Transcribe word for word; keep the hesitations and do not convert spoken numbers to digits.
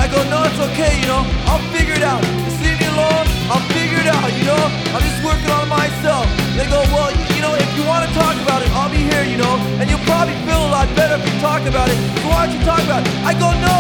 go, no, it's okay, you know, I'll figure it out. Just leave me alone, I'll figure it out, you know, I'm just working on myself. They go, well, you, you know, if you want to talk about it, I'll be here, you know, and you'll probably feel a lot better if you talk about it, so why don't you talk about it? I go, no,